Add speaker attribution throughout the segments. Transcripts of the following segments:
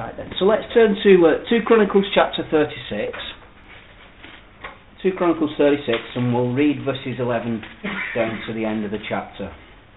Speaker 1: Right then, so let's turn to 2 Chronicles chapter 36. 2 Chronicles 36, and we'll read verses 11 down to the end of the chapter.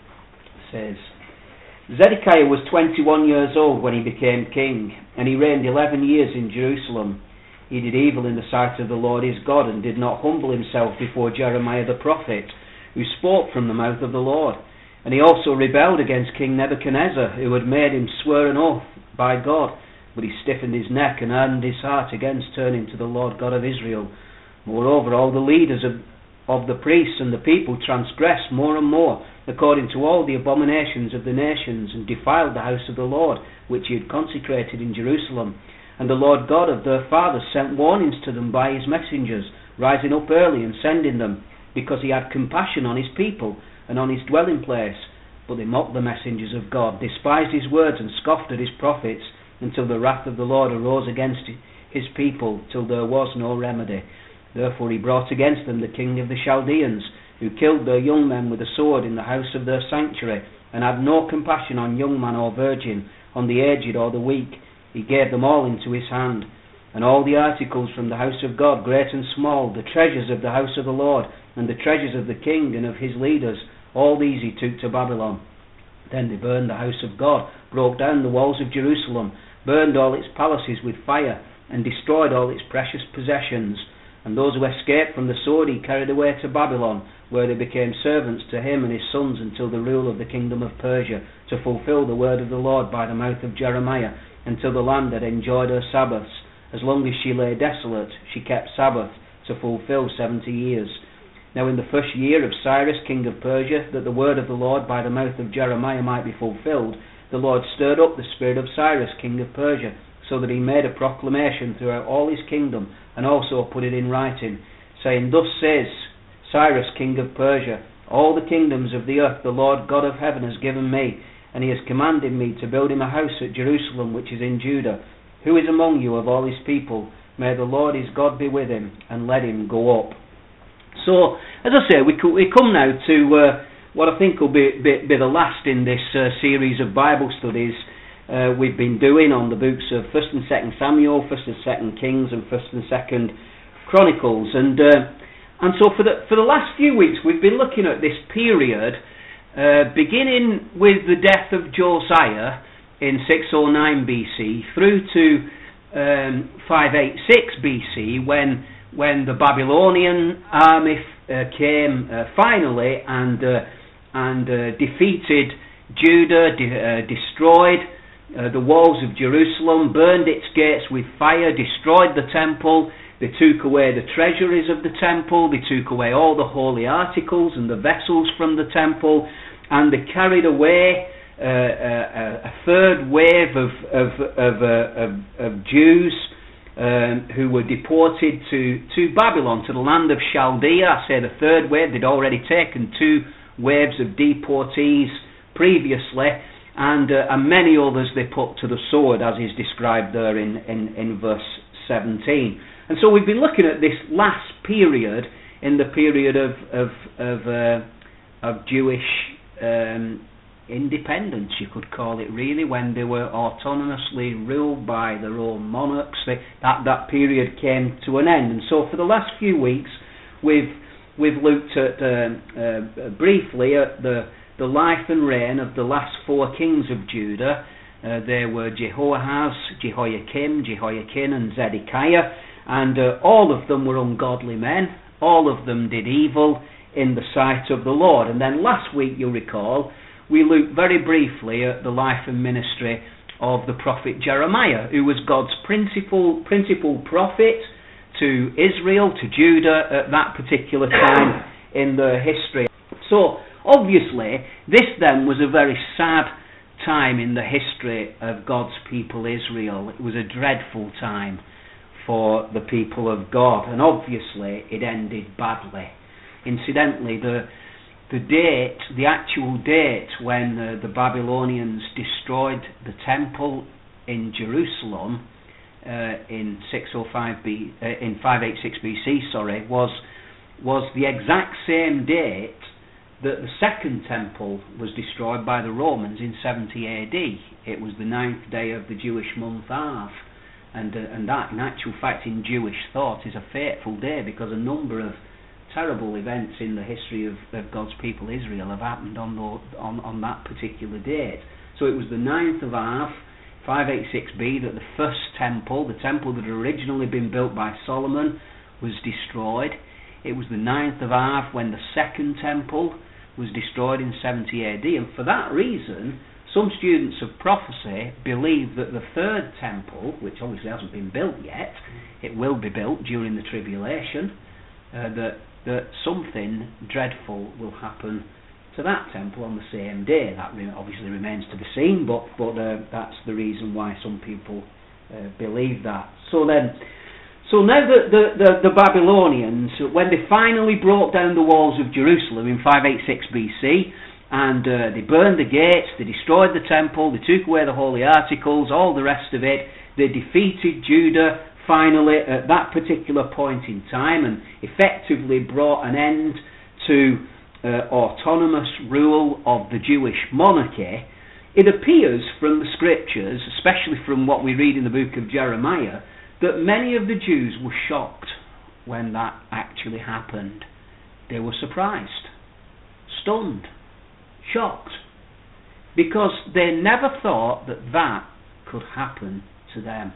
Speaker 1: It says, Zedekiah was 21 years old when he became king, and he reigned 11 years in Jerusalem. He did evil in the sight of the Lord his God, and did not humble himself before Jeremiah the prophet, who spoke from the mouth of the Lord. And he also rebelled against King Nebuchadnezzar, who had made him swear an oath by God. But he stiffened his neck and hardened his heart against turning to the Lord God of Israel. Moreover, all the leaders of the priests and the people transgressed more and more, according to all the abominations of the nations, and defiled the house of the Lord, which he had consecrated in Jerusalem. And the Lord God of their fathers sent warnings to them by his messengers, rising up early and sending them, because he had compassion on his people and on his dwelling place. But they mocked the messengers of God, despised his words, and scoffed at his prophets, until the wrath of the Lord arose against his people, till there was no remedy. Therefore he brought against them the king of the Chaldeans, who killed their young men with a sword in the house of their sanctuary, and had no compassion on young man or virgin, on the aged or the weak. He gave them all into his hand. And all the articles from the house of God, great and small, the treasures of the house of the Lord, and the treasures of the king and of his leaders, all these he took to Babylon. Then they burned the house of God, broke down the walls of Jerusalem, burned all its palaces with fire, and destroyed all its precious possessions. And those who escaped from the sword he carried away to Babylon, where they became servants to him and his sons until the rule of the kingdom of Persia, to fulfill the word of the Lord by the mouth of Jeremiah, until the land had enjoyed her Sabbaths. As long as she lay desolate, she kept Sabbath, to fulfill 70 years. Now in the first year of Cyrus king of Persia, that the word of the Lord by the mouth of Jeremiah might be fulfilled, the Lord stirred up the spirit of Cyrus king of Persia, so that he made a proclamation throughout all his kingdom, and also put it in writing, saying, Thus says Cyrus king of Persia, all the kingdoms of the earth the Lord God of heaven has given me, and he has commanded me to build him a house at Jerusalem which is in Judah. Who is among you of all his people? May the Lord his God be with him, and let him go up. So, as I say, we come now to what I think will be the last in this series of Bible studies we've been doing on the books of 1st and 2nd Samuel, 1st and 2nd Kings, and 1st and 2nd Chronicles. And so for the last few weeks we've been looking at this period, beginning with the death of Josiah in 609 BC through to 586 BC when the Babylonian army came finally and defeated Judah, destroyed the walls of Jerusalem, burned its gates with fire, destroyed the temple. They took away the treasuries of the temple, they took away all the holy articles and the vessels from the temple, and they carried away a third wave of Jews who were deported to Babylon, to the land of Chaldea. I say the third wave, they'd already taken 2 waves of deportees previously, and many others they put to the sword, as is described there in verse 17. And so we've been looking at this last period, in the period of Jewish independence, you could call it really, when they were autonomously ruled by their own monarchs. That period came to an end. And so for the last few weeks we've looked at briefly at the life and reign of the last 4 kings of Judah. They were Jehoahaz, Jehoiakim, Jehoiakim, and Zedekiah, and all of them were ungodly men. All of them did evil in the sight of the Lord. And then last week, you'll recall, we looked very briefly at the life and ministry of the prophet Jeremiah, who was God's principal prophet to Israel, to Judah, at that particular time in their history. So, obviously, this then was a very sad time in the history of God's people Israel. It was a dreadful time for the people of God, and obviously it ended badly. Incidentally, the actual date when the Babylonians destroyed the temple in Jerusalem in 586 BC, was the exact same date that the second temple was destroyed by the Romans in 70 AD. It was the 9th day of the Jewish month Av, and that, in actual fact, in Jewish thought, is a fateful day, because a number of terrible events in the history of God's people Israel have happened on that particular date. So it was the 9th of Av, 586b, that the first temple, the temple that had originally been built by Solomon, was destroyed. It was the 9th of Av when the second temple was destroyed in 70 AD, and for that reason some students of prophecy believe that the third temple, which obviously hasn't been built yet, it will be built during the tribulation, that something dreadful will happen to that temple on the same day. That obviously remains to be seen, but that's the reason why some people believe that. So now the Babylonians, when they finally broke down the walls of Jerusalem in 586 BC, and they burned the gates, they destroyed the temple, they took away the holy articles, all the rest of it, they defeated Judah finally at that particular point in time, and effectively brought an end to autonomous rule of the Jewish monarchy. It appears from the scriptures, especially from what we read in the book of Jeremiah, that many of the Jews were shocked when that actually happened. They were surprised, stunned, shocked, because they never thought that could happen to them.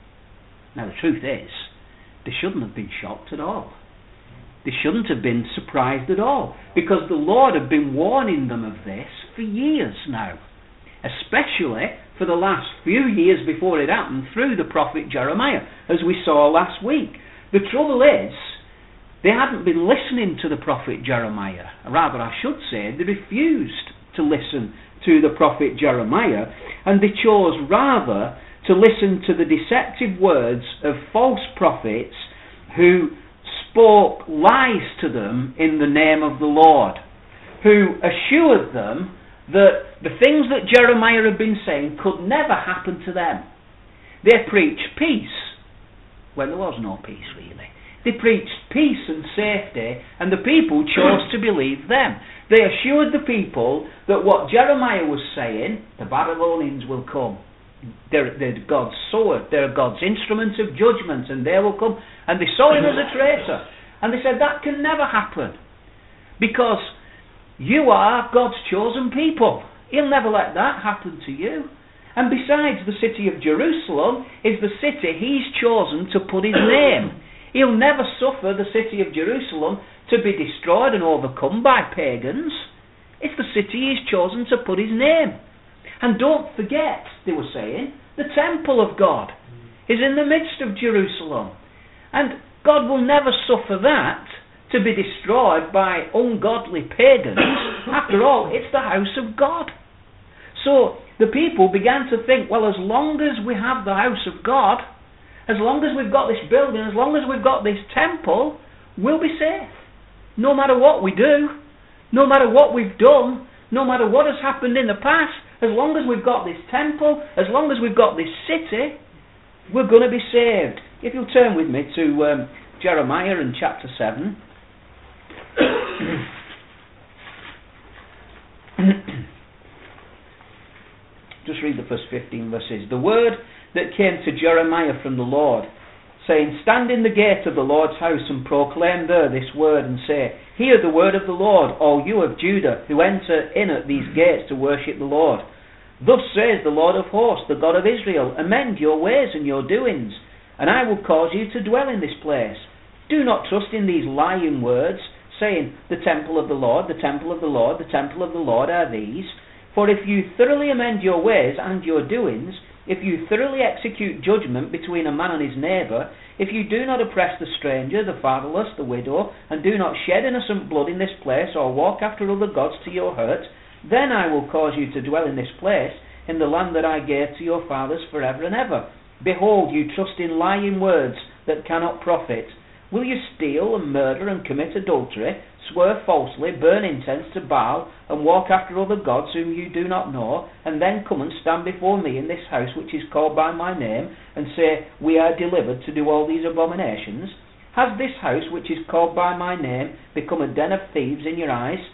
Speaker 1: Now the truth is, they shouldn't have been shocked at all. They shouldn't have been surprised at all, because the Lord had been warning them of this for years now, especially for the last few years before it happened through the prophet Jeremiah, as we saw last week. The trouble is, they hadn't been listening to the prophet Jeremiah. Rather, I should say, they refused to listen to the prophet Jeremiah, and they chose rather to listen to the deceptive words of false prophets who spoke lies to them in the name of the Lord, who assured them that the things that Jeremiah had been saying could never happen to them. They preached peace when there was no peace, really. They preached peace and safety, and the people chose to believe them. They assured the people that what Jeremiah was saying, the Babylonians will come. They're God's sword, they're God's instrument of judgment, and they will come. And they saw him as a traitor. And they said, that can never happen, because you are God's chosen people. He'll never let that happen to you. And besides, the city of Jerusalem is the city he's chosen to put his name. He'll never suffer the city of Jerusalem to be destroyed and overcome by pagans. It's the city he's chosen to put his name. And don't forget, they were saying, the temple of God is in the midst of Jerusalem. And God will never suffer that to be destroyed by ungodly pagans. After all, it's the house of God. So the people began to think, well, as long as we have the house of God, as long as we've got this building, as long as we've got this temple, we'll be safe. No matter what we do, no matter what we've done, no matter what has happened in the past, as long as we've got this temple, as long as we've got this city, we're going to be saved. If you'll turn with me to Jeremiah in chapter 7. Just read the first 15 verses. The word that came to Jeremiah from the Lord, saying, stand in the gate of the Lord's house and proclaim there this word, and say, hear the word of the Lord, all you of Judah, who enter in at these gates to worship the Lord. Thus says the Lord of hosts, the God of Israel, amend your ways and your doings, and I will cause you to dwell in this place. Do not trust in these lying words, saying, the temple of the Lord, the temple of the Lord, the temple of the Lord are these. For if you thoroughly amend your ways and your doings, if you thoroughly execute judgment between a man and his neighbour, if you do not oppress the stranger, the fatherless, the widow, and do not shed innocent blood in this place, or walk after other gods to your hurt, then I will cause you to dwell in this place, in the land that I gave to your fathers forever and ever. Behold, you trust in lying words that cannot profit. Will you steal and murder and commit adultery, swear falsely, burn incense to Baal, and walk after other gods whom you do not know, and then come and stand before me in this house which is called by my name, and say, we are delivered to do all these abominations? Has this house which is called by my name become a den of thieves in your eyes?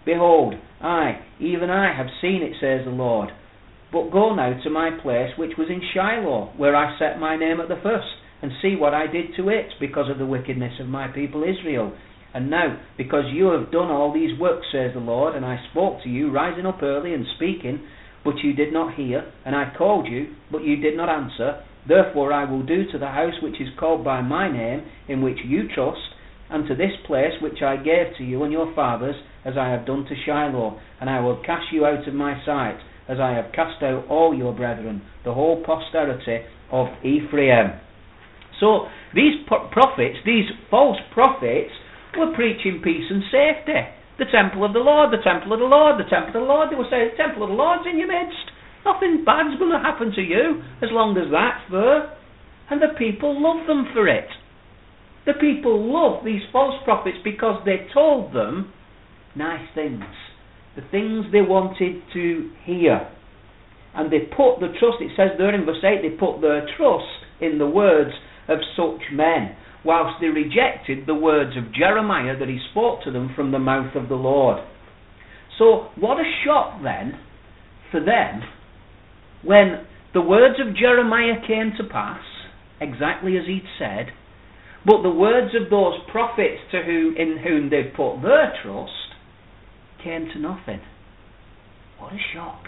Speaker 1: Behold, even I have seen it, says the Lord. But go now to my place which was in Shiloh, where I set my name at the first, and see what I did to it, because of the wickedness of my people Israel. And now, because you have done all these works, says the Lord, and I spoke to you, rising up early and speaking, but you did not hear, and I called you, but you did not answer, therefore I will do to the house which is called by my name, in which you trust, and to this place which I gave to you and your fathers, as I have done to Shiloh, and I will cast you out of my sight, as I have cast out all your brethren, the whole posterity of Ephraim. So these prophets, these false prophets, were preaching peace and safety. The temple of the Lord, the temple of the Lord, the temple of the Lord. They were saying, the temple of the Lord's in your midst. Nothing bad's going to happen to you as long as that's there. And the people love them for it. The people love these false prophets because they told them nice things, the things they wanted to hear. And they put the trust, it says there in verse 8, they put their trust in the words of such men, whilst they rejected the words of Jeremiah that he spoke to them from the mouth of the Lord. So what a shock then for them when the words of Jeremiah came to pass, exactly as he'd said, but the words of those prophets in whom they put their trust came to nothing. What a shock.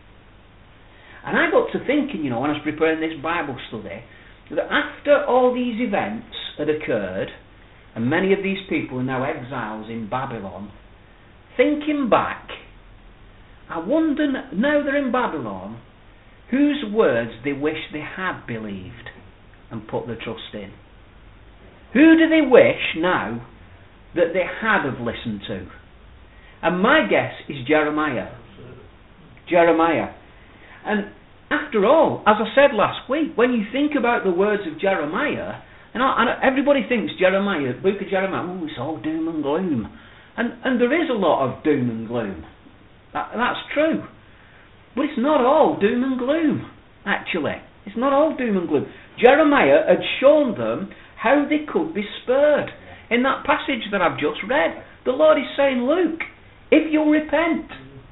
Speaker 1: And I got to thinking, when I was preparing this Bible study, that after all these events had occurred, and many of these people are now exiles in Babylon, thinking back, I wonder, now they're in Babylon, whose words they wish they had believed and put their trust in. Who do they wish now that they had have listened to? And my guess is Jeremiah. Jeremiah. And after all, as I said last week, when you think about the words of Jeremiah, and everybody thinks Jeremiah, the book of Jeremiah, it's all doom and gloom. And there is a lot of doom and gloom. That's true. But it's not all doom and gloom, actually. It's not all doom and gloom. Jeremiah had shown them how they could be spared. In that passage that I've just read, the Lord is saying, look, if you'll repent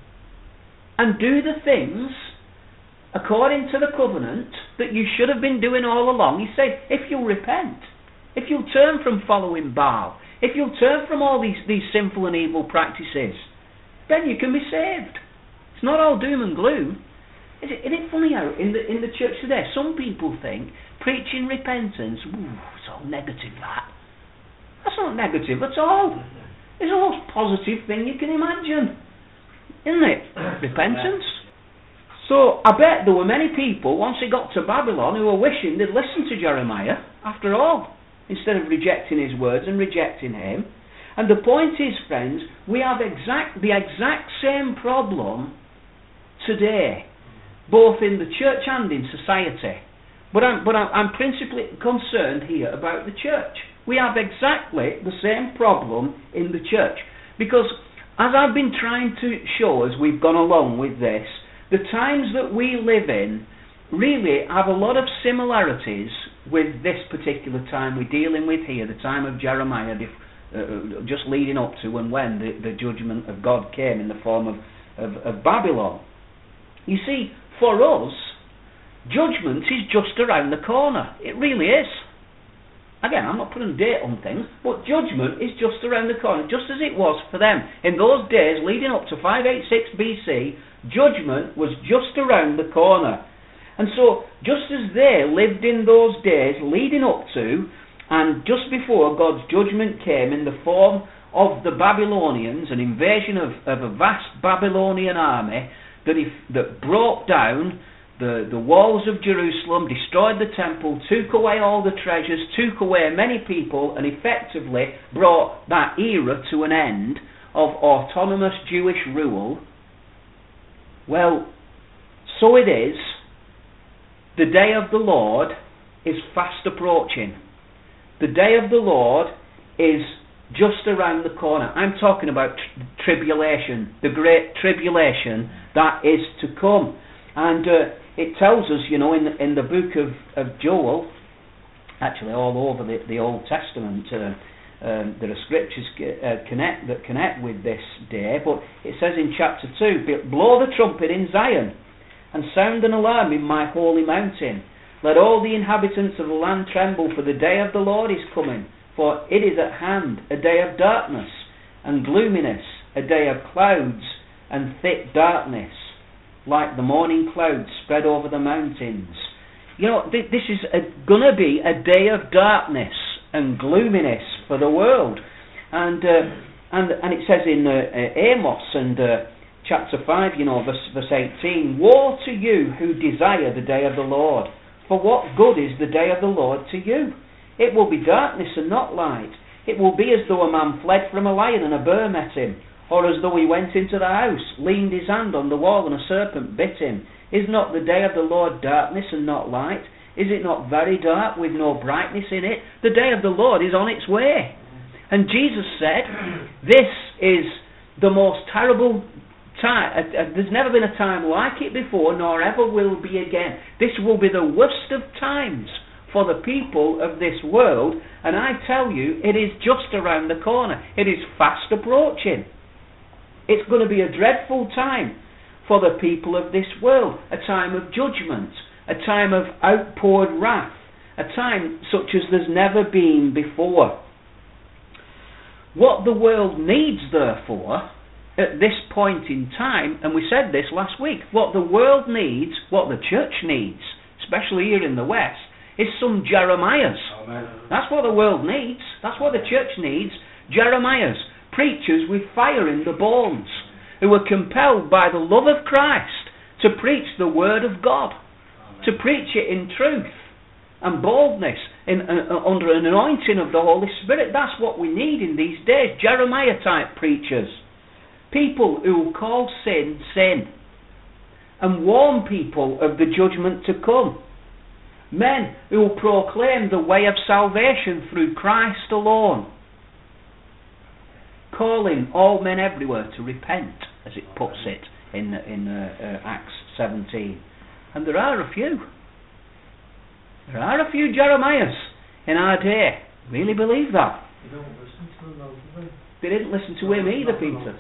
Speaker 1: and do the things according to the covenant that you should have been doing all along, he said, if you'll repent, if you'll turn from following Baal, if you'll turn from all these sinful and evil practices, then you can be saved. It's not all doom and gloom. Isn't it funny how in the church today some people think preaching repentance, it's all negative that. That's not negative at all. It's the most positive thing you can imagine, isn't it? Repentance. So I bet there were many people, once they got to Babylon, who were wishing they'd listened to Jeremiah, after all, instead of rejecting his words and rejecting him. And the point is, friends, we have the exact same problem today, both in the church and in society. But I'm principally concerned here about the church. We have exactly the same problem in the church. Because, as I've been trying to show as we've gone along with this, the times that we live in really have a lot of similarities with this particular time we're dealing with here, the time of Jeremiah, just leading up to and when the judgment of God came in the form of Babylon. You see, for us, judgment is just around the corner. It really is. Again, I'm not putting a date on things, but judgment is just around the corner, just as it was for them. In those days, leading up to 586 BC, judgment was just around the corner. And so, just as they lived in those days, leading up to, and just before God's judgment came in the form of the Babylonians, an invasion of a vast Babylonian army that broke down the walls of Jerusalem, destroyed the temple, took away all the treasures, took away many people, and effectively brought that era to an end of autonomous Jewish rule. Well, so it is. The day of the Lord is fast approaching. The day of the Lord is just around the corner. I'm talking about tribulation, the great tribulation that is to come. And it tells us, in the book of Joel, actually all over the Old Testament, there are scriptures that connect with this day, but it says in chapter 2, blow the trumpet in Zion, and sound an alarm in my holy mountain. Let all the inhabitants of the land tremble, for the day of the Lord is coming. For it is at hand, a day of darkness and gloominess, a day of clouds and thick darkness, like the morning clouds spread over the mountains. You know, this is going to be a day of darkness and gloominess for the world. And it says in Amos and chapter 5, verse 18, woe to you who desire the day of the Lord, for what good is the day of the Lord to you? It will be darkness and not light. It will be as though a man fled from a lion and a bear met him, or as though he went into the house, leaned his hand on the wall, and a serpent bit him. Is not the day of the Lord darkness and not light? Is it not very dark with no brightness in it? The day of the Lord is on its way. And Jesus said, this is the most terrible time. There's never been a time like it before, nor ever will be again. This will be the worst of times for the people of this world, and I tell you, it is just around the corner. It is fast approaching. It's going to be a dreadful time for the people of this world, a time of judgment, a time of outpoured wrath, a time such as there's never been before. What the world needs, therefore, at this point in time, and we said this last week, what the world needs, what the church needs, especially here in the West, is some Jeremiahs. Amen. That's what the world needs. That's what the church needs. Jeremiahs, preachers with fire in the bones, who are compelled by the love of Christ to preach the word of God, Amen. To preach it in truth and boldness, under an anointing of the Holy Spirit. That's what we need in these days. Jeremiah-type preachers. People who call sin, sin, and warn people of the judgment to come. Men who proclaim the way of salvation through Christ alone, calling all men everywhere to repent, as it puts it in Acts 17. And there are a few. There are a few Jeremiahs in our day. Really believe that.
Speaker 2: You don't listen to them, though, do
Speaker 1: they didn't listen to him either, Peter.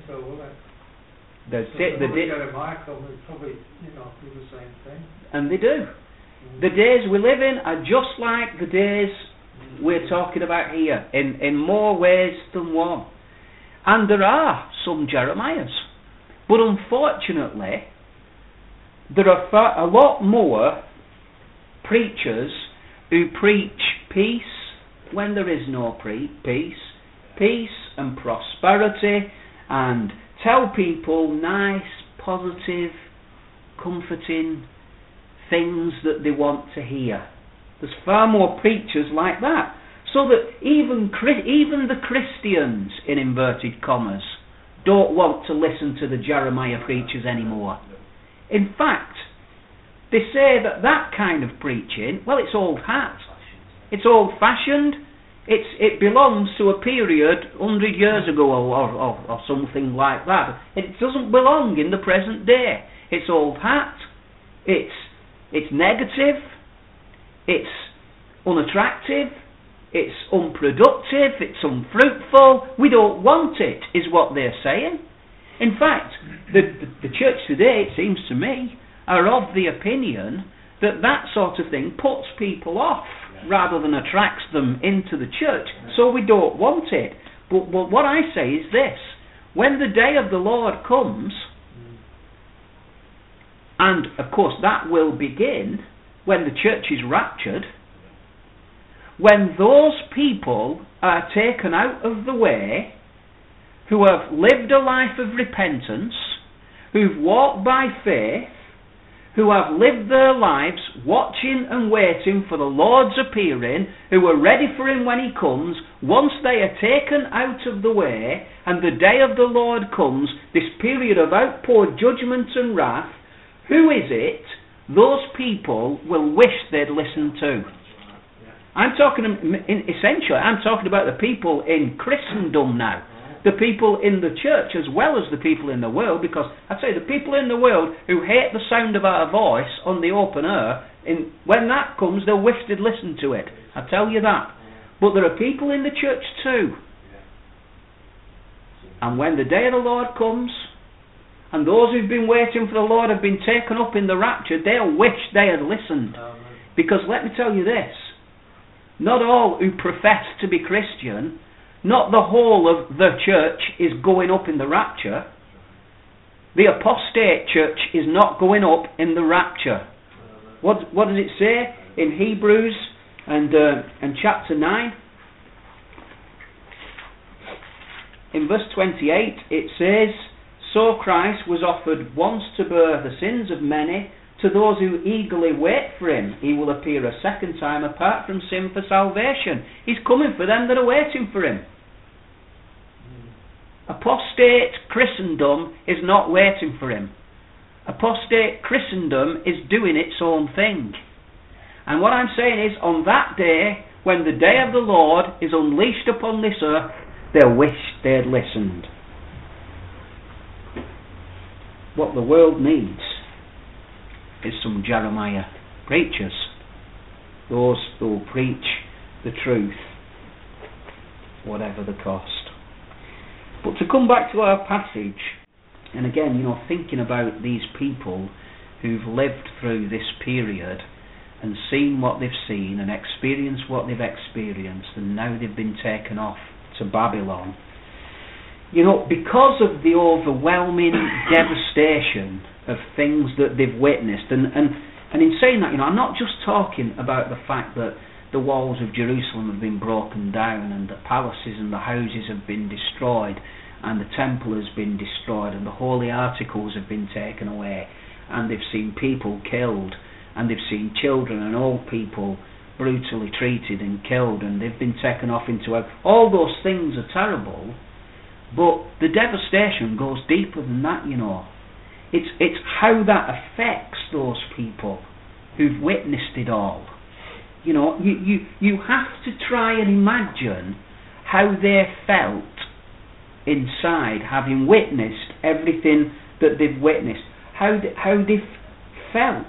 Speaker 2: Jeremiah come, they probably, do the same thing.
Speaker 1: And they do. The days we live in are just like the days we're talking about here, in more ways than one. And there are some Jeremiahs. But unfortunately, there are a lot more preachers who preach peace when there is no peace and prosperity, and tell people nice, positive, comforting things that they want to hear. There's far more preachers like that. So that even the Christians, in inverted commas, don't want to listen to the Jeremiah preachers anymore. In fact, they say that kind of preaching, well, it's old hat. It's old-fashioned. It belongs to a period 100 years ago or something like that. It doesn't belong in the present day. It's old hat. It's negative. It's unattractive. It's unproductive. It's unfruitful. We don't want it, is what they're saying. In fact, the church today, it seems to me, are of the opinion that sort of thing puts people off rather than attracts them into the church. So we don't want it. But what I say is this: when the day of the Lord comes, and of course that will begin when the church is raptured, when those people are taken out of the way, who have lived a life of repentance, who've walked by faith, who have lived their lives watching and waiting for the Lord's appearing, who are ready for him when he comes, once they are taken out of the way and the day of the Lord comes, this period of outpoured judgment and wrath, who is it those people will wish they'd listened to? I'm talking about the people in Christendom now. The people in the church as well as the people in the world, because I say the people in the world who hate the sound of our voice on the open air, when that comes they'll wish they'd listen to it. I tell you that. But there are people in the church too. And when the day of the Lord comes, and those who've been waiting for the Lord have been taken up in the rapture, they'll wish they had listened. Because let me tell you this, not all who profess to be Christian, not the whole of the church is going up in the rapture. The apostate church is not going up in the rapture. What does it say in Hebrews and chapter 9? In verse 28 it says, "So Christ was offered once to bear the sins of many. To those who eagerly wait for him, he will appear a second time apart from sin for salvation." He's coming for them that are waiting for him. Apostate Christendom is not waiting for him. Apostate Christendom is doing its own thing. And what I'm saying is, on that day, when the day of the Lord is unleashed upon this earth, they'll wish they had listened. What the world needs is some Jeremiah preachers. Those who will preach the truth, whatever the cost. But to come back to our passage, and again, thinking about these people who've lived through this period and seen what they've seen and experienced what they've experienced, and now they've been taken off to Babylon. Because of the overwhelming devastation of things that they've witnessed, and in saying that, I'm not just talking about the fact that the walls of Jerusalem have been broken down and the palaces and the houses have been destroyed and the temple has been destroyed and the holy articles have been taken away and they've seen people killed and they've seen children and old people brutally treated and killed and they've been taken off into all those things are terrible, but the devastation goes deeper than that. It's how that affects those people who've witnessed it all. You have to try and imagine how they felt inside, having witnessed everything that they've witnessed. How they felt.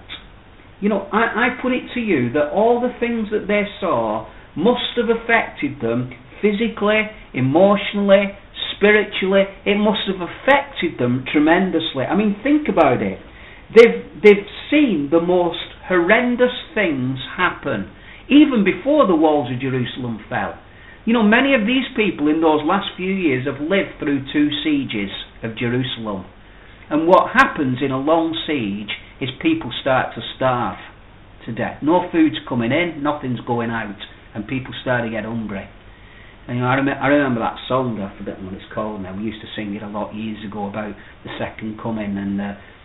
Speaker 1: I put it to you that all the things that they saw must have affected them physically, emotionally, spiritually. It must have affected them tremendously. I mean, think about it. They've seen the most horrendous things happen even before the walls of Jerusalem fell. Many of these people in those last few years have lived through 2 sieges of Jerusalem. And what happens in a long siege is people start to starve to death. No food's coming in, nothing's going out, and people start to get hungry. And I remember that song, I've forgotten what it's called now. We used to sing it a lot years ago about the second coming, and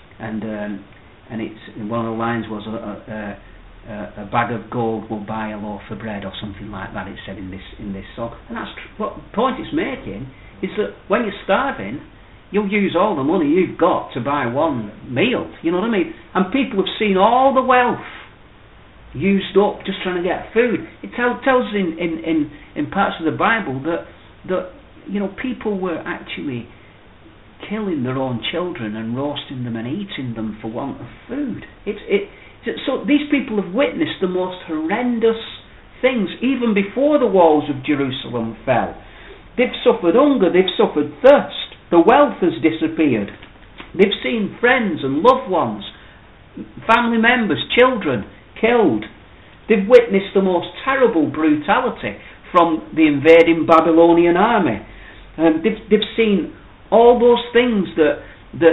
Speaker 1: it's one of the lines was a bag of gold will buy a loaf of bread, or something like that. It said in this song, and that's what the point it's making is that when you're starving, you'll use all the money you've got to buy one meal. You know what I mean? And people have seen all the wealth used up just trying to get food. It tells us in parts of the Bible that people were actually killing their own children and roasting them and eating them for want of food. So these people have witnessed the most horrendous things even before the walls of Jerusalem fell. They've suffered hunger, they've suffered thirst, the wealth has disappeared. They've seen friends and loved ones, family members, children killed. They've witnessed the most terrible brutality from the invading Babylonian army. They've seen all those things that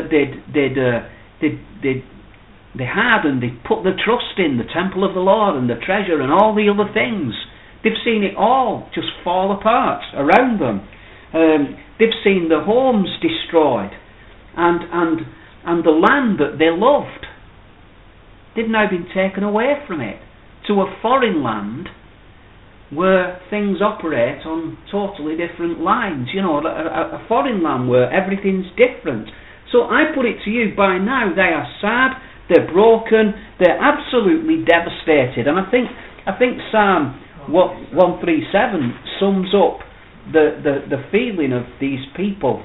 Speaker 1: they had, and they put the trust in the temple of the Lord and the treasure and all the other things. They've seen it all just fall apart around them. They've seen the homes destroyed and the land that they loved. They've now been taken away from it to a foreign land where things operate on totally different lines. A foreign land where everything's different. So I put it to you, by now they are sad, they're broken, they're absolutely devastated. And I think Psalm 137 sums up the feeling of these people.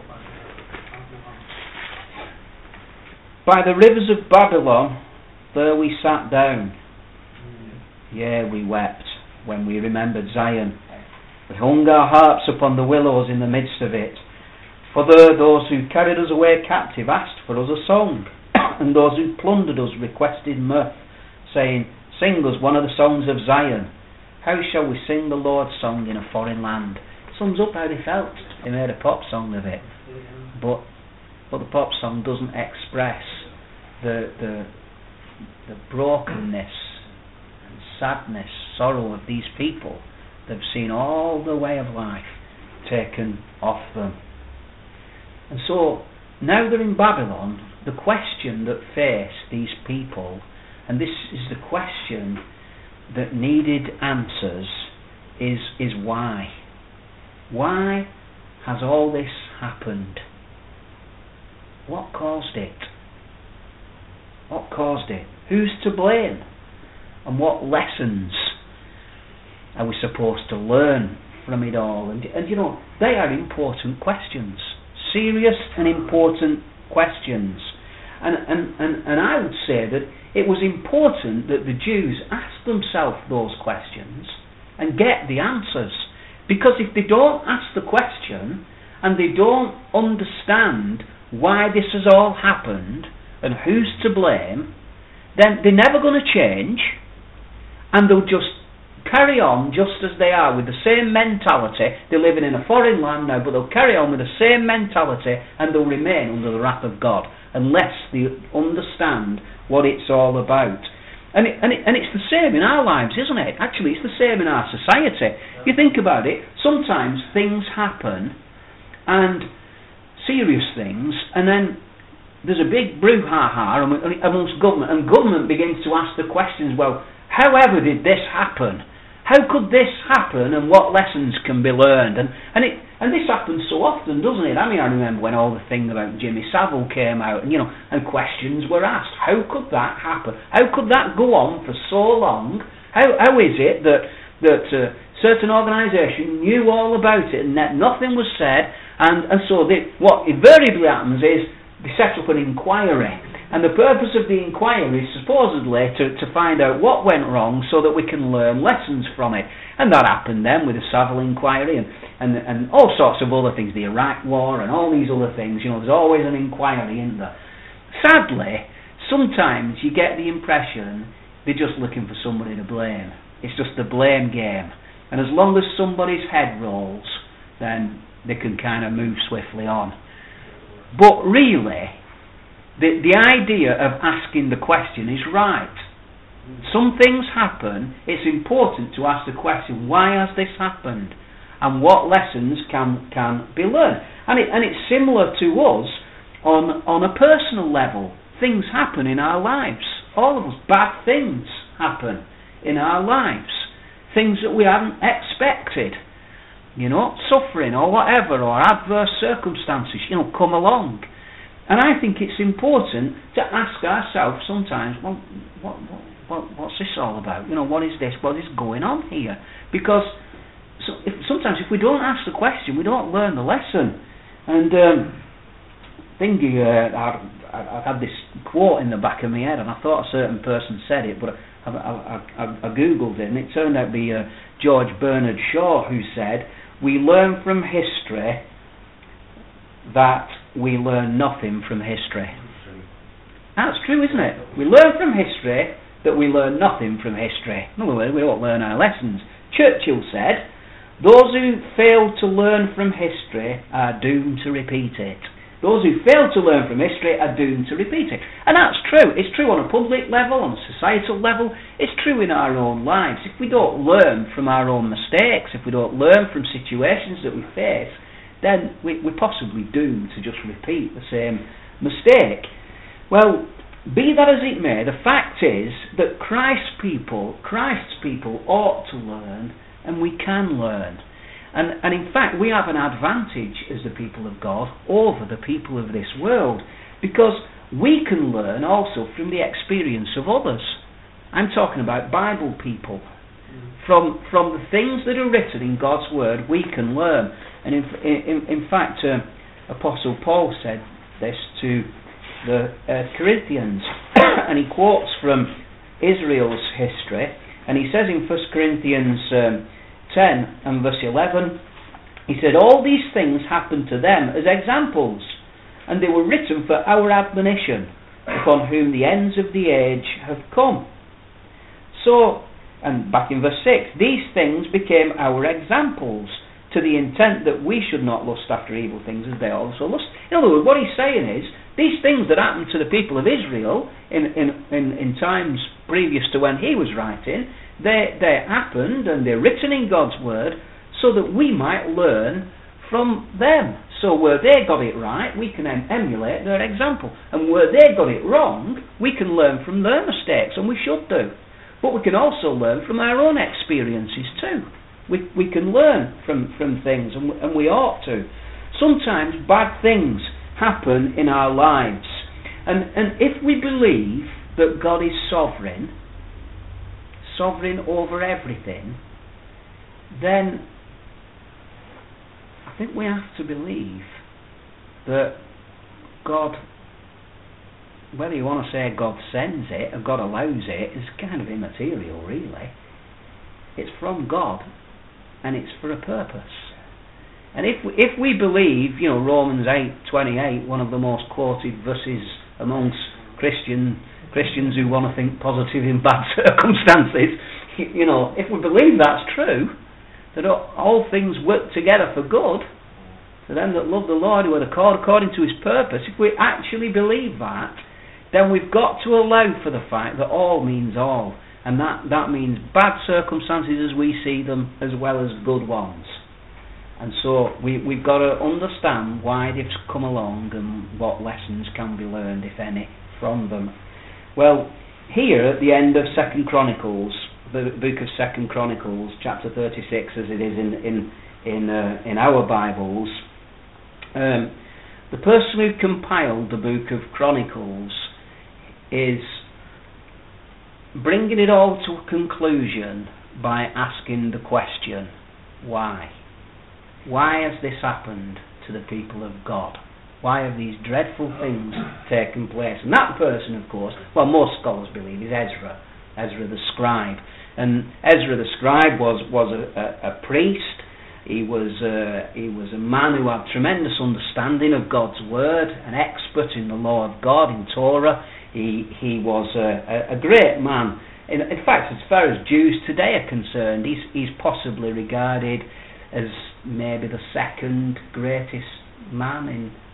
Speaker 1: By the rivers of Babylon, there we sat down. Yeah, we wept when we remembered Zion. We hung our harps upon the willows in the midst of it. For there those who carried us away captive asked for us a song, and those who plundered us requested mirth, saying, Sing us one of the songs of Zion. How shall we sing the Lord's song in a foreign land? It sums up how they felt. They made a pop song of it. But the pop song doesn't express the brokenness and sadness, sorrow of these people. They've seen all the way of life taken off them. And so, now they're in Babylon, the question that faced these people, and this is the question that needed answers, is why? Why has all this happened? What caused it? What caused it? Who's to blame? And what lessons are we supposed to learn from it all? And you know, they are important questions. Serious and important questions. And I would say that it was important that the Jews ask themselves those questions and get the answers. Because if they don't ask the question and they don't understand why this has all happened and who's to blame, then they're never going to change, and they'll just carry on just as they are with the same mentality. They're living in a foreign land now, but they'll carry on with the same mentality and they'll remain under the wrath of God unless they understand what it's all about. And it's the same in our lives, isn't it? Actually, it's the same in our society. If you think about it, sometimes things happen, and serious things, and then there's a big brouhaha amongst government, and government begins to ask the questions, well, however did this happen? How could this happen, and what lessons can be learned? And this happens so often, doesn't it? I mean, I remember when all the thing about Jimmy Savile came out, and questions were asked. How could that happen? How could that go on for so long? How is it that a certain organisation knew all about it and that nothing was said? And so what invariably happens is they set up an inquiry. And the purpose of the inquiry is supposedly to find out what went wrong so that we can learn lessons from it. And that happened then with the Savile inquiry and all sorts of other things, the Iraq War and all these other things. There's always an inquiry in there. Sadly, sometimes you get the impression they're just looking for somebody to blame. It's just the blame game. And as long as somebody's head rolls, then they can kind of move swiftly on. But really, the idea of asking the question is right. Some things happen, it's important to ask the question, why has this happened? And what lessons can be learned? And it's similar to us on a personal level. Things happen in our lives. All of us, bad things happen in our lives. Things that we haven't expected. Suffering or whatever, or adverse circumstances, come along. And I think it's important to ask ourselves sometimes, well, what's this all about? What is this? What is going on here? Because sometimes if we don't ask the question, we don't learn the lesson. And I've had this quote in the back of my head, and I thought a certain person said it, but I googled it, and it turned out to be George Bernard Shaw, who said, "We learn from history that we learn nothing from history." That's true, isn't it? We learn from history that we learn nothing from history. In other words, we don't learn our lessons. Churchill said, "Those who fail to learn from history are doomed to repeat it." Those who fail to learn from history are doomed to repeat it. And that's true. It's true on a public level, on a societal level. It's true in our own lives. If we don't learn from our own mistakes, if we don't learn from situations that we face, then we're possibly doomed to just repeat the same mistake. Well, be that as it may, the fact is that Christ's people ought to learn, and we can learn. And in fact, we have an advantage as the people of God over the people of this world, because we can learn also from the experience of others. I'm talking about Bible people. From the things that are written in God's Word, we can learn. And in fact, Apostle Paul said this to the Corinthians, and he quotes from Israel's history, and he says in 1 Corinthians 10 and verse 11, he said, all these things happened to them as examples, and they were written for our admonition, upon whom the ends of the age have come. So, and back in verse 6, these things became our examples, to the intent that we should not lust after evil things as they also lust. In other words, what he's saying is, these things that happened to the people of Israel in times previous to when he was writing, they happened and they're written in God's word so that we might learn from them. So where they got it right, we can emulate their example. And where they got it wrong, we can learn from their mistakes, and we should do. But we can also learn from our own experiences too. We can learn from things, and we ought to. Sometimes bad things happen in our lives. And if we believe that God is sovereign over everything, then I think we have to believe that God, whether you want to say God sends it or God allows it, is kind of immaterial, really. It's from God, and it's for a purpose. And if we believe, Romans 8:28, one of the most quoted verses amongst Christians who want to think positive in bad circumstances, if we believe that's true, that all things work together for good, for them that love the Lord, who are called according to his purpose, if we actually believe that, then we've got to allow for the fact that all means all. And that means bad circumstances as we see them, as well as good ones. And so we've got to understand why they've come along and what lessons can be learned, if any, from them. Well, here at the end of 2 Chronicles, the book of 2 Chronicles, chapter 36, as it is in our Bibles, the person who compiled the book of Chronicles is bringing it all to a conclusion by asking the question, why? Why has this happened to the people of God? Why have these dreadful things taken place? And that person, of course, well, most scholars believe, is Ezra the scribe. And Ezra the scribe was a priest. He was a man who had tremendous understanding of God's word, an expert in the law of God, in Torah. He was a great man. In fact, as far as Jews today are concerned, he's possibly regarded as maybe the third greatest man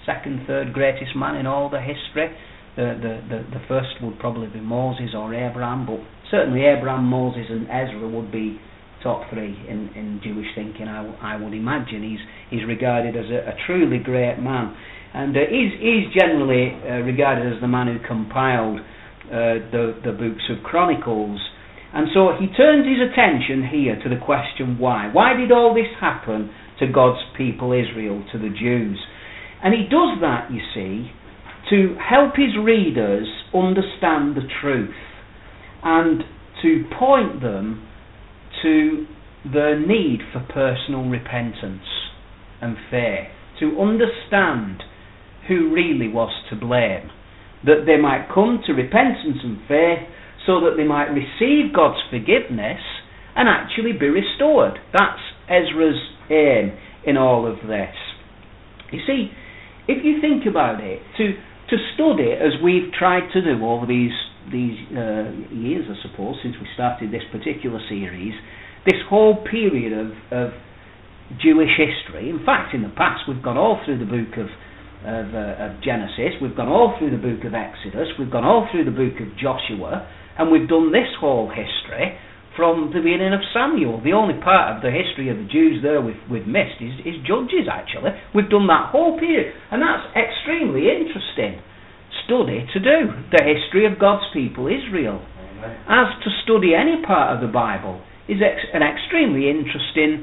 Speaker 1: in all the history. The first would probably be Moses or Abraham, but certainly Abraham, Moses and Ezra would be top three in Jewish thinking, I would imagine. He's regarded as a truly great man. And he's generally regarded as the man who compiled the books of Chronicles. And so he turns his attention here to the question why. Why did all this happen to God's people Israel, to the Jews? And he does that, you see, to help his readers understand the truth and to point them to the need for personal repentance and faith, to understand who really was to blame, that they might come to repentance and faith so that they might receive God's forgiveness and actually be restored. That's Ezra's aim in all of this. You see, if you think about it, to study as we've tried to do over these years, I suppose, since we started this particular series, this whole period of Jewish history. In fact, in the past, we've gone all through the book of Genesis, we've gone all through the book of Exodus, we've gone all through the book of Joshua, and we've done this whole history from the beginning of Samuel. The only part of the history of the Jews there we've missed is Judges, actually. We've done that whole period, and that's extremely interesting study to do, the history of God's people, Israel. Amen. As to study any part of the Bible is an extremely interesting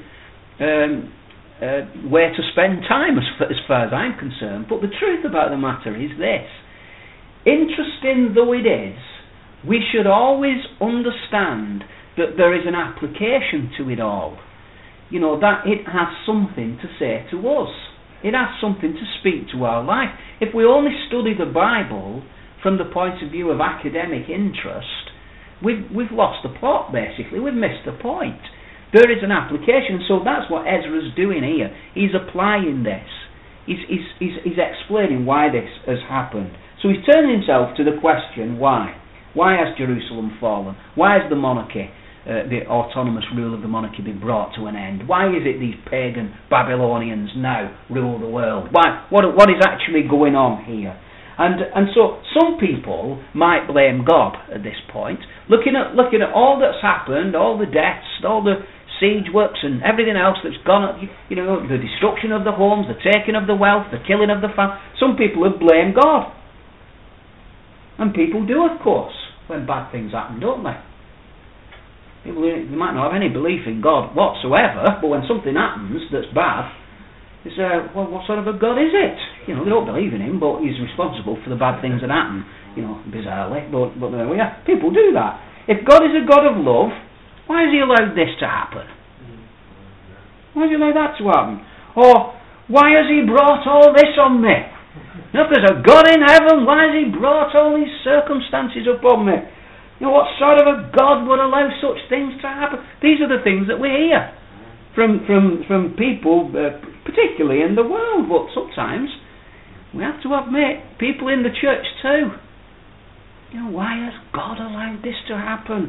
Speaker 1: way to spend time as far as I'm concerned. But the truth about the matter is this: interesting though it is, we should always understand that there is an application to it all. That it has something to say to us. It has something to speak to our life. If we only study the Bible from the point of view of academic interest, we've lost the plot, basically. We've missed the point. There is an application. So that's what Ezra's doing here. He's applying this. He's explaining why this has happened. So he's turning himself to the question, why? Why has Jerusalem fallen? Why has the monarchy, the autonomous rule of the monarchy, been brought to an end? Why is it these pagan Babylonians now rule the world? Why? What is actually going on here? And so some people might blame God at this point, looking at all that's happened, all the deaths, all the siege works and everything else that's gone, the destruction of the homes, the taking of the wealth, the killing of the family. Some people have blamed God. And people do, of course, when bad things happen, don't they? People, they might not have any belief in God whatsoever, but when something happens that's bad, they say, well, what sort of a God is it? They don't believe in him, but he's responsible for the bad things that happen, bizarrely, but there we are. People do that. If God is a God of love, why has he allowed this to happen? Why has he allowed that to happen? Or, why has he brought all this on me? If there's a God in heaven, why has he brought all these circumstances upon me? What sort of a God would allow such things to happen? These are the things that we hear from people, particularly in the world, but sometimes we have to admit, people in the church too. Why has God allowed this to happen?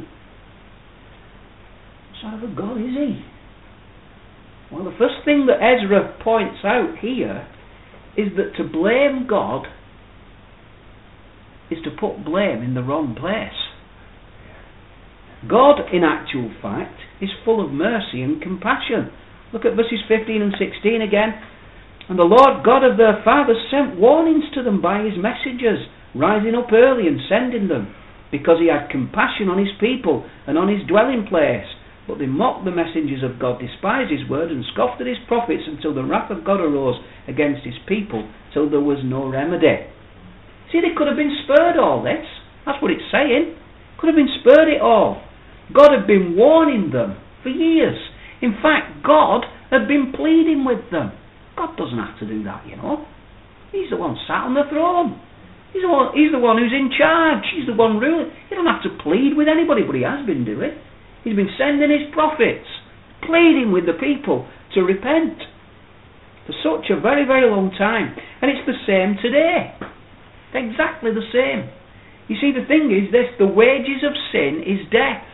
Speaker 1: What sort of a God is he? Well, the first thing that Ezra points out here is that to blame God is to put blame in the wrong place. God, in actual fact, is full of mercy and compassion. Look at verses 15 and 16 again. And the Lord God of their fathers sent warnings to them by his messengers, rising up early and sending them, because he had compassion on his people and on his dwelling place. But they mocked the messengers of God, despised his word, and scoffed at his prophets, until the wrath of God arose against his people, till there was no remedy. See, they could have been spared all this. That's what it's saying. Could have been spared it all. God had been warning them for years. In fact, God had been pleading with them. God doesn't have to do that, He's the one sat on the throne. He's the one who's in charge. He's the one ruling. He doesn't have to plead with anybody, but he has been doing. He's been sending his prophets, pleading with the people to repent for such a very, very long time. And it's the same today. Exactly the same. You see, the thing is this, the wages of sin is death.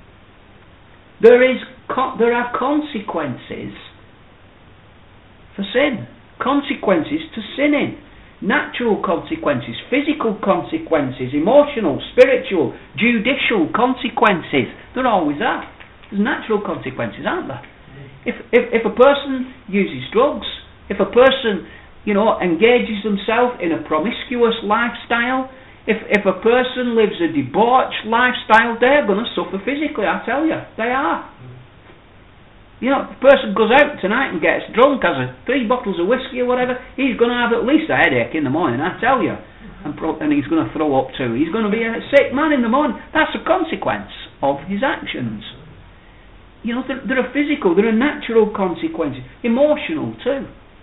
Speaker 1: There are consequences for sin. Consequences to sinning. Natural consequences, physical consequences, emotional, spiritual, judicial consequences. There always are. There's natural consequences, aren't there? If a person uses drugs, if a person, engages themselves in a promiscuous lifestyle, if a person lives a debauched lifestyle, they're going to suffer physically, I tell you. They are. If a person goes out tonight and gets drunk, has 3 bottles of whiskey or whatever, he's going to have at least a headache in the morning, I tell you. And he's going to throw up too. He's going to be a sick man in the morning. That's a consequence of his actions. There are physical, there are natural consequences. Emotional too.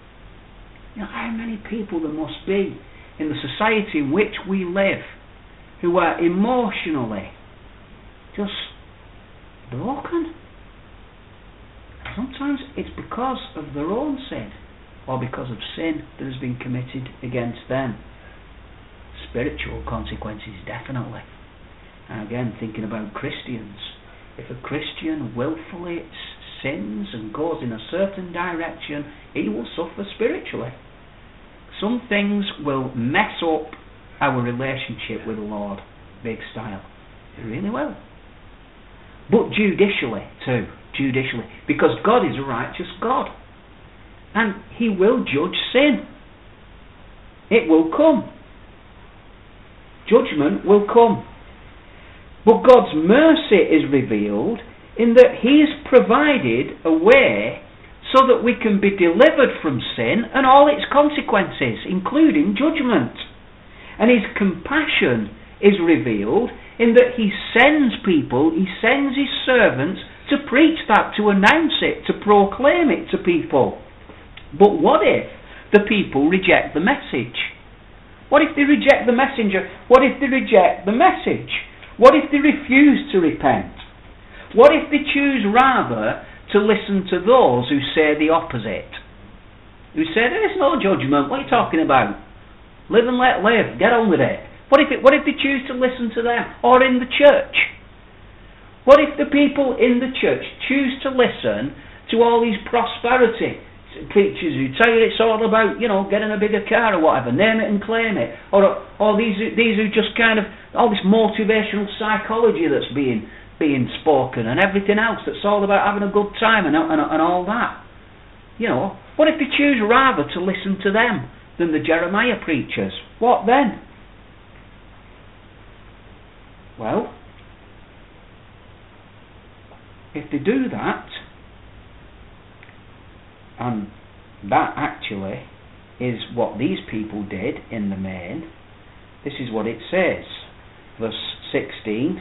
Speaker 1: How many people there must be in the society in which we live who are emotionally just broken? Sometimes it's because of their own sin or because of sin that has been committed against them. Spiritual consequences, definitely. And again, thinking about Christians. If a Christian willfully sins and goes in a certain direction, he will suffer spiritually. Some things will mess up our relationship with the Lord, big style. They really will. But judicially too. Judicially, because God is a righteous God, and he will judge sin. It will come. Judgment will come. But God's mercy is revealed in that he has provided a way so that we can be delivered from sin and all its consequences, including judgment. And his compassion is revealed in that he sends people, he sends his servants to preach that, to announce it, to proclaim it to people. But what if the people reject the message? What if they reject the messenger? What if they reject the message? What if they refuse to repent? What if they choose rather to listen to those who say the opposite? Who say there is no judgment? What are you talking about? Live and let live. Get on with it. What if they choose to listen to them? Or in the church? What if the people in the church choose to listen to all these prosperity preachers who tell you it's all about, getting a bigger car or whatever, name it and claim it, or these who just kind of, all this motivational psychology that's being spoken and everything else that's all about having a good time and all that? What if they choose rather to listen to them than the Jeremiah preachers? What then? Well, if they do that, and that actually is what these people did in the main, this is what it says. Verse 16.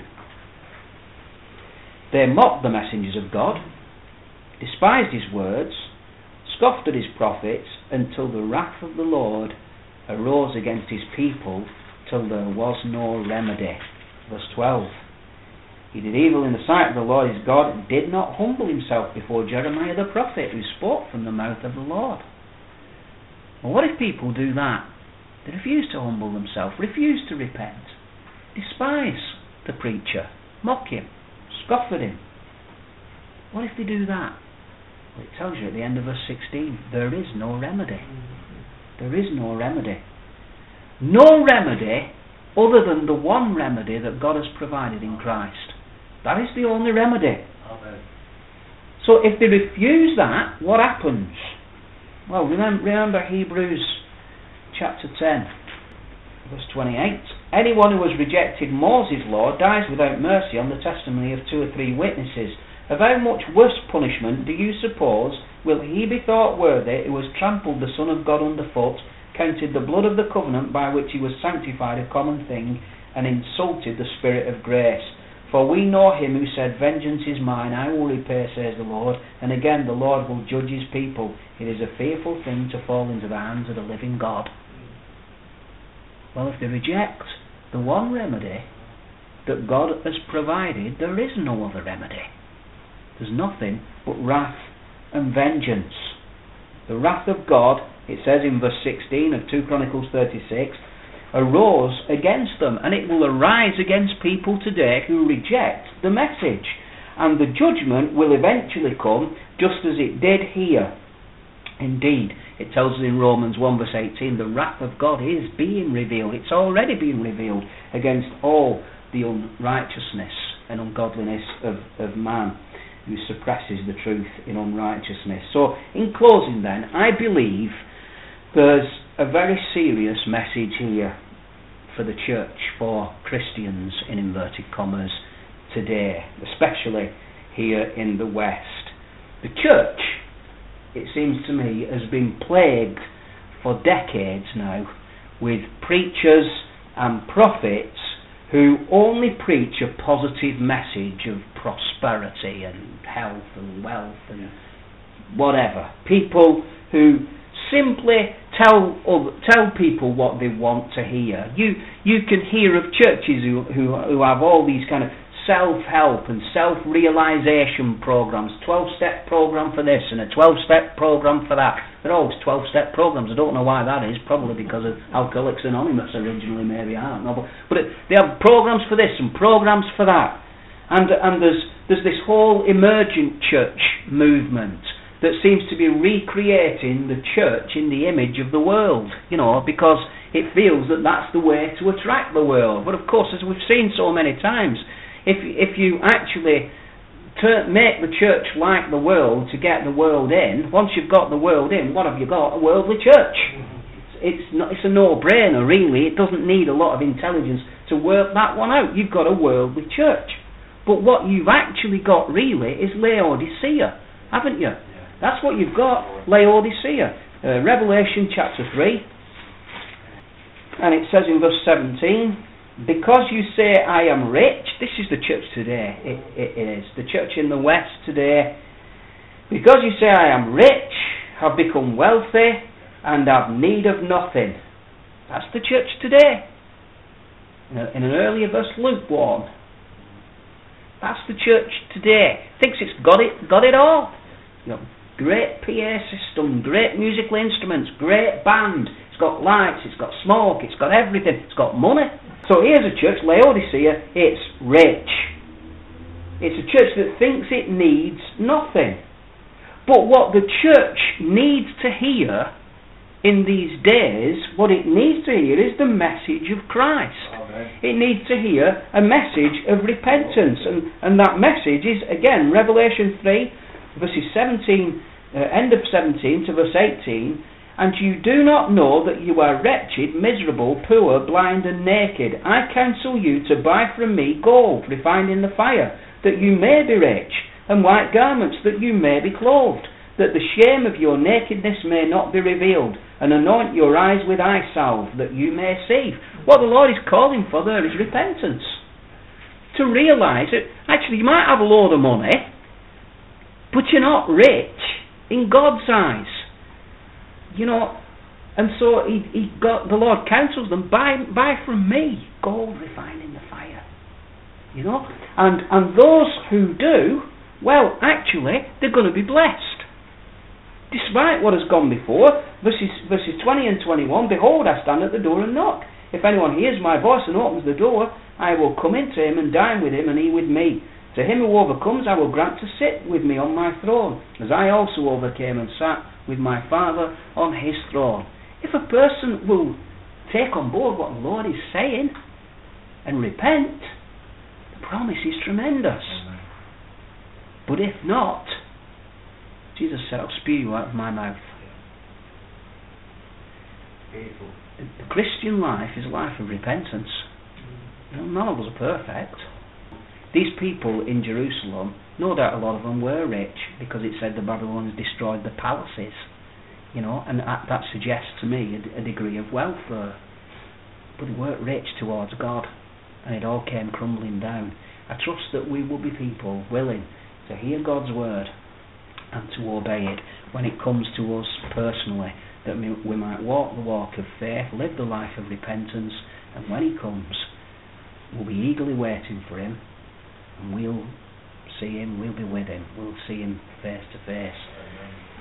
Speaker 1: They mocked the messengers of God, despised his words, scoffed at his prophets, until the wrath of the Lord arose against his people, till there was no remedy. Verse 12. He did evil in the sight of the Lord his God, and did not humble himself before Jeremiah the prophet, who spoke from the mouth of the Lord. Well, what if people do that? They refuse to humble themselves, refuse to repent, despise the preacher, mock him, scoff at him. What if they do that? Well, it tells you at the end of verse 16, there is no remedy. There is no remedy. No remedy other than the one remedy that God has provided in Christ. That is the only remedy.
Speaker 2: Amen.
Speaker 1: So if they refuse that, what happens? Well, remember Hebrews chapter 10, verse 28. Anyone who has rejected Moses' law dies without mercy on the testimony of 2 or 3 witnesses. Of how much worse punishment do you suppose will he be thought worthy who has trampled the Son of God underfoot, counted the blood of the covenant by which he was sanctified a common thing, and insulted the Spirit of grace? For we know him who said, vengeance is mine, I will repay, says the Lord. And again, the Lord will judge his people. It is a fearful thing to fall into the hands of the living God. Well, if they reject the one remedy that God has provided, there is no other remedy. There's nothing but wrath and vengeance. The wrath of God, it says in verse 16 of 2 Chronicles 36, arose against them, and it will arise against people today who reject the message. And the judgment will eventually come just as it did here. Indeed, it tells us in Romans 1 verse 18, the wrath of God is being revealed. It's already been revealed against all the unrighteousness and ungodliness of man who suppresses the truth in unrighteousness. So, in closing then, I believe there's a very serious message here for the church, for Christians in inverted commas today, especially here in the West. The church, it seems to me, has been plagued for decades now with preachers and prophets who only preach a positive message of prosperity and health and wealth and whatever. People who simply tell people what they want to hear. You can hear of churches who have all these kind of self-help and self-realization programs, 12-step program for this and a 12-step program for that. They're always 12-step programs. I don't know why that is. Probably because of Alcoholics Anonymous originally, maybe. I don't know. But they have programs for this and programs for that. And there's this whole emergent church movement that seems to be recreating the church in the image of the world, because it feels that that's the way to attract the world. But of course, as we've seen so many times, if you actually make the church like the world to get the world in, once you've got the world in, what have you got? A worldly church. It's a no-brainer, really. It doesn't need a lot of intelligence to work that one out. You've got a worldly church. But what you've actually got, really, is Laodicea, haven't you? That's what you've got, Laodicea. Revelation chapter 3. And it says in verse 17, because you say I am rich, this is the church today, it is, the church in the West today, because you say I am rich, have become wealthy, and have need of nothing. That's the church today. In an earlier verse, lukewarm. That's the church today. Thinks it's got it all. You know, great PA system, great musical instruments, great band. It's got lights, it's got smoke, it's got everything, it's got money. So here's a church, Laodicea, it's rich. It's a church that thinks it needs nothing. But what the church needs to hear in these days, what it needs to hear is the message of Christ.
Speaker 3: Amen.
Speaker 1: It needs to hear a message of repentance. And that message is, again, Revelation 3, verses 17, end of 17 to verse 18. And you do not know that you are wretched, miserable, poor, blind and naked. I counsel you to buy from me gold refined in the fire, that you may be rich, and white garments, that you may be clothed, that the shame of your nakedness may not be revealed, and anoint your eyes with eye salve, that you may see. What the Lord is calling for there is repentance. To realise that, actually, you might have a load of money, but you're not rich in God's eyes. You know, and so the Lord counsels them, buy from me gold refined in the fire. You know, and those who do, well, actually, they're going to be blessed. Despite what has gone before, verses 20 and 21, behold, I stand at the door and knock. If anyone hears my voice and opens the door, I will come into him and dine with him and he with me. To him who overcomes, I will grant to sit with me on my throne, as I also overcame and sat with my Father on his throne. If a person will take on board what the Lord is saying and repent, the promise is tremendous.
Speaker 3: Amen.
Speaker 1: But if not, Jesus said, I'll spew you out of my mouth.
Speaker 3: Beautiful.
Speaker 1: The Christian life is a life of repentance. You know, none of us are perfect. These people in Jerusalem, no doubt a lot of them were rich, because it said the Babylonians destroyed the palaces. You know, and that suggests to me a degree of wealth there. But they weren't rich towards God, and it all came crumbling down. I trust that we will be people willing to hear God's word and to obey it when it comes to us personally, that we might walk the walk of faith, live the life of repentance, and when he comes, we'll be eagerly waiting for him, and we'll see him, we'll be with him, we'll see him face to face.
Speaker 3: Amen.